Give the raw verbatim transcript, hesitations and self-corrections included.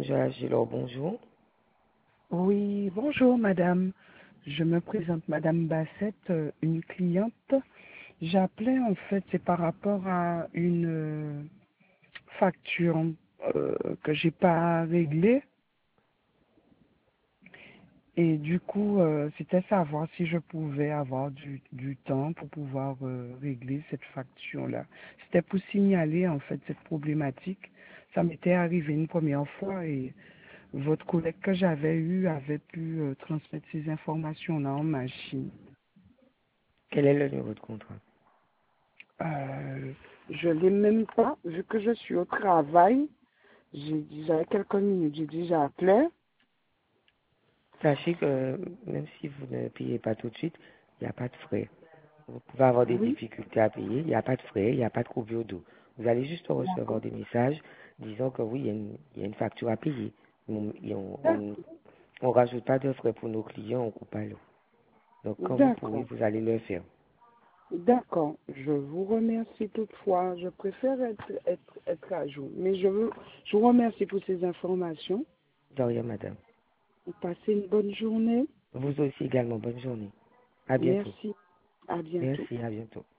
Joachim, bonjour. Oui, bonjour madame. Je me présente madame Bassette, euh, une cliente. J'appelais en fait, c'est par rapport à une euh, facture euh, que j'ai pas réglée. Et du coup, euh, c'était savoir si je pouvais avoir du, du temps pour pouvoir euh, régler cette facture-là. C'était pour signaler en fait cette problématique. Ça m'était arrivé une première fois et votre collègue que j'avais eu avait pu euh, transmettre ces informations-là en machine. Quel est le numéro de contrat? Euh, je l'ai même pas, vu que je suis au travail. J'ai déjà quelques minutes, j'ai déjà appelé. Sachez que même si vous ne payez pas tout de suite, il n'y a pas de frais. Vous pouvez avoir des Oui, difficultés à payer, il n'y a pas de frais, il n'y a pas de coupure d'eau. Vous allez juste recevoir d'accord. des messages disant que oui, il y a une, il y a une facture à payer. On on, on rajoute pas de frais pour nos clients, on coupe pas l'eau. Donc quand vous pourrez, D'accord. vous allez le faire. D'accord. Je vous remercie toutefois. Je préfère être, être, être à jour. Mais je, veux, je vous remercie pour ces informations. De rien, madame. Passez une bonne journée. Vous aussi également, bonne journée. À bientôt. Merci. À bientôt. Merci, à bientôt.